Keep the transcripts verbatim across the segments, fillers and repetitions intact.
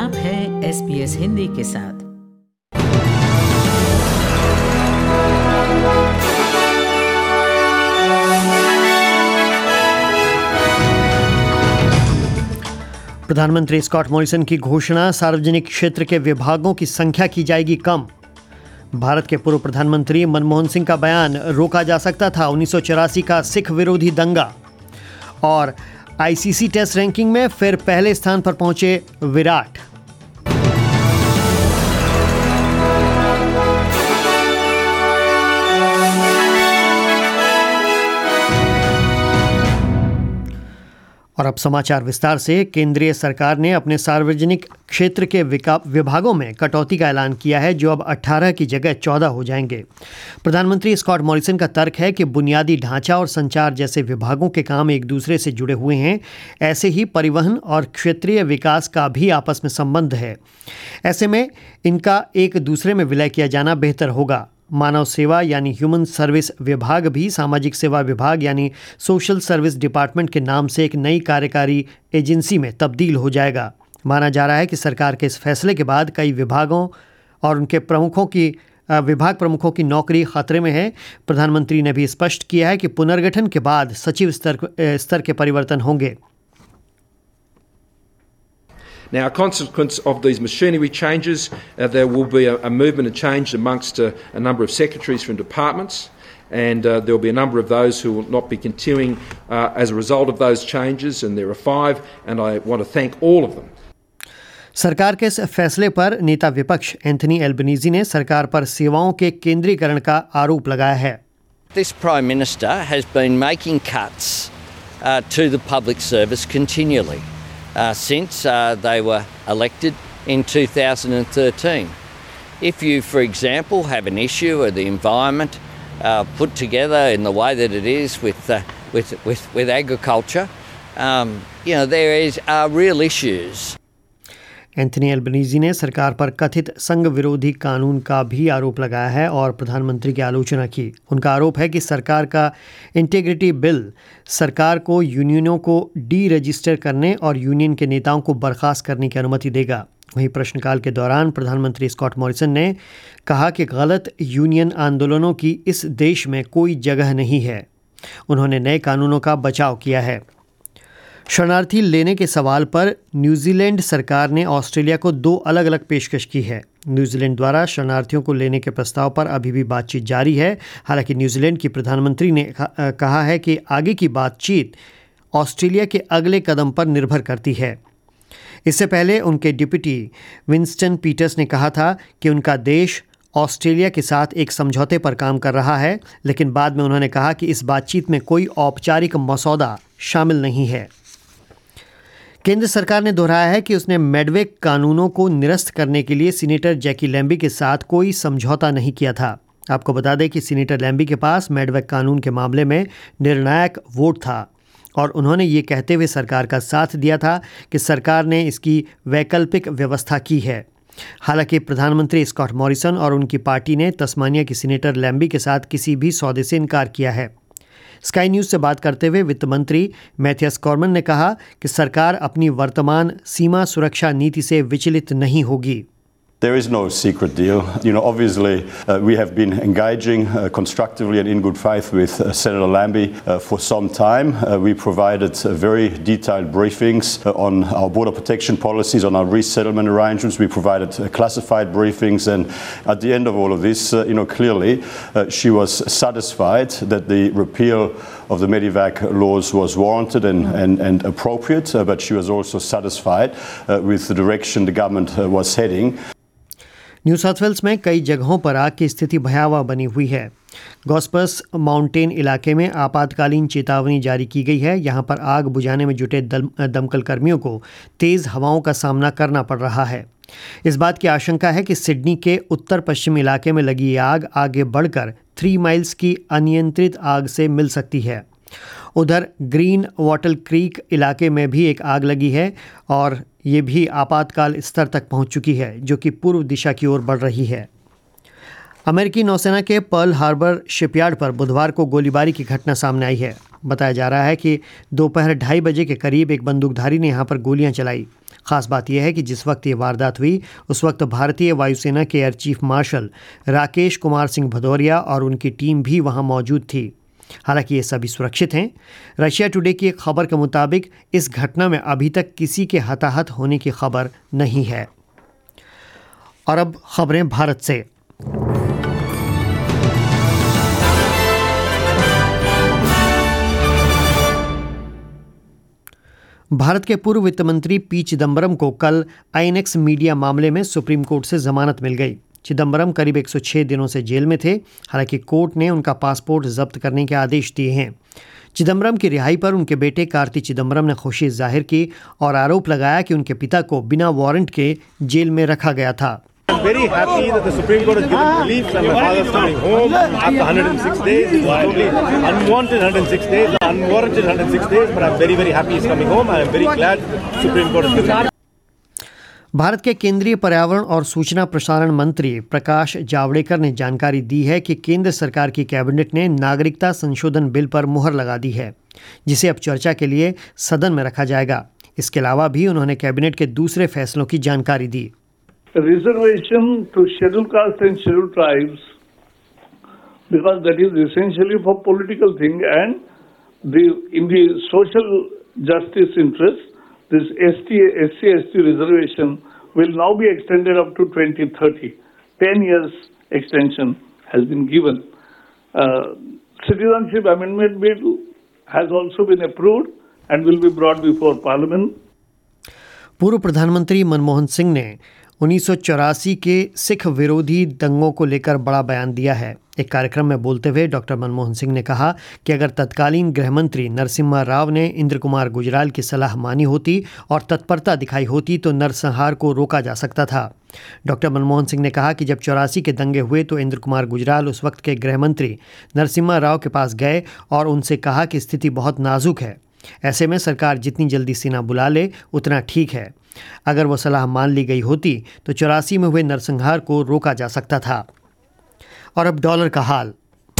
आप हैं S B S Hindi के साथ। प्रधानमंत्री स्कॉट मॉरिसन की घोषणा, सार्वजनिक क्षेत्र के विभागों की संख्या की जाएगी कम। भारत के पूर्व प्रधानमंत्री मनमोहन सिंह का बयान, रोका जा सकता था उन्नीस सौ चौरासी का सिख विरोधी दंगा। और आई सी सी टेस्ट रैंकिंग में फिर पहले स्थान पर पहुंचे विराट। और अब समाचार विस्तार से। केंद्रीय सरकार ने अपने सार्वजनिक क्षेत्र के विभागों में कटौती का ऐलान किया है, जो अब अठारह की जगह चौदह हो जाएंगे। प्रधानमंत्री स्कॉट मॉरिसन का तर्क है कि बुनियादी ढांचा और संचार जैसे विभागों के काम एक दूसरे से जुड़े हुए हैं। ऐसे ही परिवहन और क्षेत्रीय विकास का भी आपस में संबंध है। ऐसे में इनका एक दूसरे में विलय किया जाना बेहतर होगा। मानव सेवा यानी ह्यूमन सर्विस विभाग भी सामाजिक सेवा विभाग यानी सोशल सर्विस डिपार्टमेंट के नाम से एक नई कार्यकारी एजेंसी में तब्दील हो जाएगा। माना जा रहा है कि सरकार के इस फैसले के बाद कई विभागों और उनके प्रमुखों की विभाग प्रमुखों की नौकरी खतरे में है। प्रधानमंत्री ने भी स्पष्ट किया है कि पुनर्गठन के बाद सचिव स्तर स्तर के परिवर्तन होंगे। Now, a consequence of these machinery changes, uh, there will be a, a movement and change amongst a, a number of secretaries from departments, and uh, there will be a number of those who will not be continuing uh, as a result of those changes, and there are five, and I want to thank all of them. सरकार के इस फैसले पर नेता विपक्ष Anthony Albanese ने सरकार पर सेवाओं के केंद्रीकरण का आरोप लगाया है। This Prime Minister has been making cuts uh, to the public service continually. Uh, since uh, they were elected in two thousand thirteen. If you, for example, have an issue or the environment uh, put together in the way that it is with uh, with, with with agriculture, um, you know there is are real issues. Anthony Albanese ने सरकार पर कथित संघ विरोधी कानून का भी आरोप लगाया है और प्रधानमंत्री की आलोचना की। उनका आरोप है कि सरकार का इंटीग्रिटी बिल सरकार को यूनियनों को डी रजिस्टर करने और यूनियन के नेताओं को बर्खास्त करने की अनुमति देगा। वहीं प्रश्नकाल के दौरान प्रधानमंत्री स्कॉट मॉरिसन ने कहा कि गलत यूनियन आंदोलनों की इस देश में कोई जगह नहीं है। उन्होंने नए कानूनों का बचाव किया है। शरणार्थी लेने के सवाल पर न्यूजीलैंड सरकार ने ऑस्ट्रेलिया को दो अलग अलग पेशकश की है। न्यूजीलैंड द्वारा शरणार्थियों को लेने के प्रस्ताव पर अभी भी बातचीत जारी है। हालांकि न्यूजीलैंड की प्रधानमंत्री ने कहा है कि आगे की बातचीत ऑस्ट्रेलिया के अगले कदम पर निर्भर करती है। इससे पहले उनके डिप्टी विंस्टन पीटर्स ने कहा था कि उनका देश ऑस्ट्रेलिया के साथ एक समझौते पर काम कर रहा है, लेकिन बाद में उन्होंने कहा कि इस बातचीत में कोई औपचारिक मसौदा शामिल नहीं है। केंद्र सरकार ने दोहराया है कि उसने मेडवेक कानूनों को निरस्त करने के लिए सीनेटर जैकी लैम्बी के साथ कोई समझौता नहीं किया था। आपको बता दें कि सीनेटर लैम्बी के पास मेडवेक कानून के मामले में निर्णायक वोट था और उन्होंने ये कहते हुए सरकार का साथ दिया था कि सरकार ने इसकी वैकल्पिक व्यवस्था की है। हालांकि प्रधानमंत्री स्कॉट मॉरिसन और उनकी पार्टी ने तस्मानिया की सीनेटर लैम्बी के साथ किसी भी सौदे से इनकार किया है। स्काई न्यूज़ से बात करते हुए वित्त मंत्री मैथियस कॉर्मन ने कहा कि सरकार अपनी वर्तमान सीमा सुरक्षा नीति से विचलित नहीं होगी। There is no secret deal. You know, obviously, uh, we have been engaging uh, constructively and in good faith with uh, Senator Lambie uh, for some time. Uh, we provided uh, very detailed briefings uh, on our border protection policies, on our resettlement arrangements. We provided uh, classified briefings, and at the end of all of this, uh, you know, clearly, uh, she was satisfied that the repeal of the Medivac laws was warranted and, and, and appropriate, uh, but she was also satisfied uh, with the direction the government uh, was heading. New South Wales में कई जगहों पर आग की स्थिति भयावह बनी हुई है। गॉस्पर्स माउंटेन इलाके में आपातकालीन चेतावनी जारी की गई है। यहां पर आग बुझाने में जुटे दमकल कर्मियों को तेज़ हवाओं का सामना करना पड़ रहा है। इस बात की आशंका है कि सिडनी के उत्तर पश्चिम इलाके में लगी आग आगे बढ़कर थ्री माइल्स की अनियंत्रित आग से मिल सकती है। उधर ग्रीन वाटर क्रीक इलाके में भी एक आग लगी है और ये भी आपातकाल स्तर तक पहुंच चुकी है, जो कि पूर्व दिशा की ओर बढ़ रही है। अमेरिकी नौसेना के पर्ल हार्बर शिपयार्ड पर बुधवार को गोलीबारी की घटना सामने आई है। बताया जा रहा है कि दोपहर ढाई बजे के करीब एक बंदूकधारी ने यहाँ पर गोलियां चलाई। खास बात यह है कि जिस वक्त ये वारदात हुई उस वक्त भारतीय वायुसेना के air chief marshal Rakesh Kumar Singh Bhadauria और उनकी टीम भी वहां मौजूद थी। हालांकि ये सभी सुरक्षित हैं। रशिया टुडे की एक खबर के मुताबिक इस घटना में अभी तक किसी के हताहत होने की खबर नहीं है। और अब खबरें भारत से। भारत के पूर्व वित्त मंत्री पी चिदम्बरम को कल आईएनएक्स मीडिया मामले में सुप्रीम कोर्ट से जमानत मिल गई। चिदम्बरम करीब एक सौ छह दिनों से जेल में थे। हालांकि कोर्ट ने उनका पासपोर्ट जब्त करने के आदेश दिए हैं। चिदम्बरम की रिहाई पर उनके बेटे कार्ति चिदम्बरम ने खुशी जाहिर की और आरोप लगाया कि उनके पिता को बिना वारंट के जेल में रखा गया था। I'm very happy that the Supreme Court has given relief and my father is coming home after one hundred six days. It's totally unwanted one hundred six days, unwarranted one hundred six days, but I'm very, very happy he's coming home. I am very glad Supreme Court has given relief. Bharat के केंद्रीय पर्यावरण और सूचना प्रसारण मंत्री प्रकाश जावड़ेकर ने जानकारी दी है कि केंद्र सरकार की कैबिनेट ने नागरिकता संशोधन बिल पर मुहर लगा दी है, जिसे अब चर्चा के लिए सदन में रखा जाएगा। इसके अलावा भी उन्होंने कैबिनेट के दूसरे फैसलों की जानकारी दी। Reservation to scheduled caste and scheduled tribes, because that is essentially for political thing, and the in the social justice interest, this S T S C S T reservation will now be extended up to twenty thirty. Ten years extension has been given. Uh, citizenship amendment bill has also been approved and will be brought before Parliament. पूर्व प्रधानमंत्री मनमोहन सिंह ने उन्नीस सौ चौरासी के सिख विरोधी दंगों को लेकर बड़ा बयान दिया है। एक कार्यक्रम में बोलते हुए डॉक्टर मनमोहन सिंह ने कहा कि अगर तत्कालीन गृह मंत्री नरसिम्हा राव ने इंद्र कुमार गुजराल की सलाह मानी होती और तत्परता दिखाई होती तो नरसंहार को रोका जा सकता था। डॉक्टर मनमोहन सिंह ने कहा कि जब चौरासी के दंगे हुए तो इंद्र कुमार गुजराल उस वक्त के गृह मंत्री नरसिम्हा राव के पास गए और उनसे कहा कि स्थिति बहुत नाजुक है, ऐसे में सरकार जितनी जल्दी सेना बुला ले उतना ठीक है। अगर वो सलाह मान ली गई होती तो चौरासी में हुए नरसंहार को रोका जा सकता था। और अब डॉलर का हाल।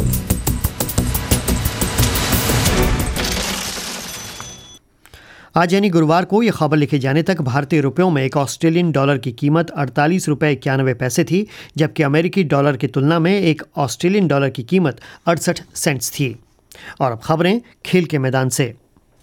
आज यानी गुरुवार को यह खबर लिखे जाने तक भारतीय रुपयों में एक ऑस्ट्रेलियन डॉलर की कीमत अड़तालीस रुपये इक्यानवे पैसे थी, जबकि अमेरिकी डॉलर की तुलना में एक ऑस्ट्रेलियन डॉलर की कीमत अड़सठ सेंट्स थी। और अब खबरें खेल के मैदान से।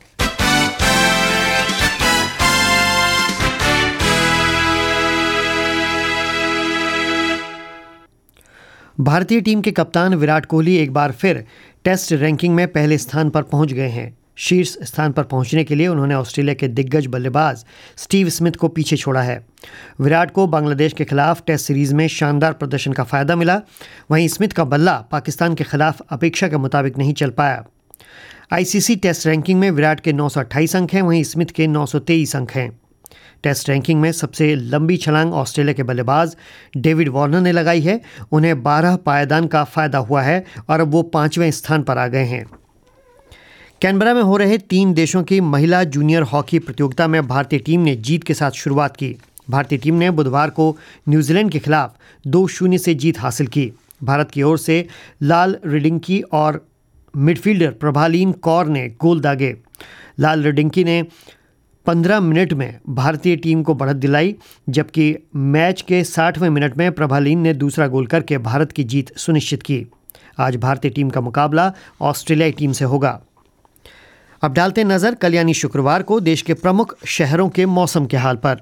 भारतीय टीम के कप्तान विराट कोहली एक बार फिर टेस्ट रैंकिंग में पहले स्थान पर पहुंच गए हैं। शीर्ष स्थान पर पहुंचने के लिए उन्होंने ऑस्ट्रेलिया के दिग्गज बल्लेबाज स्टीव स्मिथ को पीछे छोड़ा है। विराट को बांग्लादेश के खिलाफ टेस्ट सीरीज में शानदार प्रदर्शन का फायदा मिला, वहीं स्मिथ का बल्ला पाकिस्तान के खिलाफ अपेक्षा के मुताबिक नहीं चल पाया। आईसीसी टेस्ट रैंकिंग में विराट के नौ सौ अट्ठाईस अंक हैं, वहीं स्मिथ के नौ सौ तेईस अंक हैं। टेस्ट रैंकिंग में सबसे लंबी छलांग ऑस्ट्रेलिया के बल्लेबाज डेविड वार्नर ने लगाई है। उन्हें बारह पायदान का फायदा हुआ है और अब वो पाँचवें स्थान पर आ गए हैं। कैनबरा में हो रहे तीन देशों की महिला जूनियर हॉकी प्रतियोगिता में भारतीय टीम ने जीत के साथ शुरुआत की। भारतीय टीम ने बुधवार को न्यूजीलैंड के खिलाफ दो शून्य से जीत हासिल की। भारत की ओर से लाल रिडिंकी और मिडफील्डर प्रभालीन कौर ने गोल दागे। लाल रिडिंकी ने पंद्रह मिनट में भारतीय टीम को बढ़त दिलाई, जबकि मैच के साठवें मिनट में प्रभालीन ने दूसरा गोल करके भारत की जीत सुनिश्चित की। आज भारतीय टीम का मुकाबला ऑस्ट्रेलियाई टीम से होगा। अब डालते नजर कल यानी शुक्रवार को देश के प्रमुख शहरों के मौसम के हाल पर।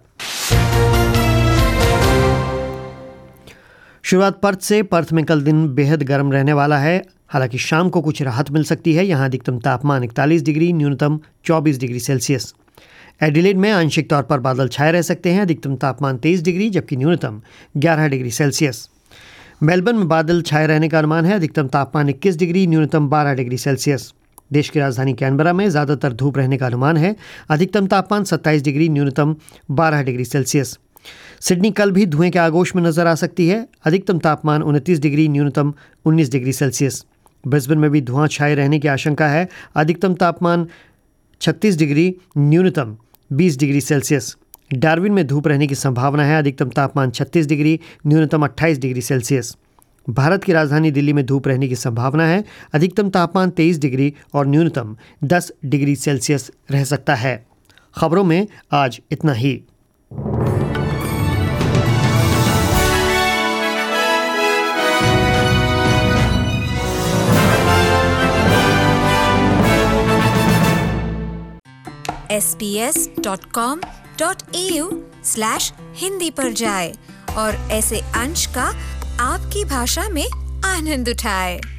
शुरुआत पर्थ से। पर्थ में कल दिन बेहद गर्म रहने वाला है, हालांकि शाम को कुछ राहत मिल सकती है। यहाँ अधिकतम तापमान इकतालीस डिग्री, न्यूनतम चौबीस डिग्री सेल्सियस। एडिलेड में आंशिक तौर पर बादल छाए रह सकते हैं, अधिकतम तापमान तेईस डिग्री जबकि न्यूनतम ग्यारह डिग्री सेल्सियस। मेलबर्न में बादल छाए रहने का अनुमान है, अधिकतम तापमान इक्कीस डिग्री, न्यूनतम बारह डिग्री सेल्सियस। देश की राजधानी कैनबरा में ज़्यादातर धूप रहने का अनुमान है, अधिकतम तापमान सत्ताईस डिग्री, न्यूनतम बारह डिग्री सेल्सियस। सिडनी कल भी धुएं के आगोश में नजर आ सकती है, अधिकतम तापमान उनतीस डिग्री, न्यूनतम उन्नीस डिग्री सेल्सियस। ब्रिस्बेन में भी धुआं छाए रहने की आशंका है, अधिकतम तापमान छत्तीस डिग्री, न्यूनतम बीस डिग्री सेल्सियस। डार्विन में धूप रहने की संभावना है, अधिकतम तापमान छत्तीस डिग्री, न्यूनतम अट्ठाईस डिग्री सेल्सियस। भारत की राजधानी दिल्ली में धूप रहने की संभावना है। अधिकतम तापमान तेईस डिग्री और न्यूनतम दस डिग्री सेल्सियस रह सकता है। खबरों में आज इतना ही। S B S dot com dot A U slash Hindi पर जाए और ऐसे अंश का आपकी भाषा में आनंद उठाए।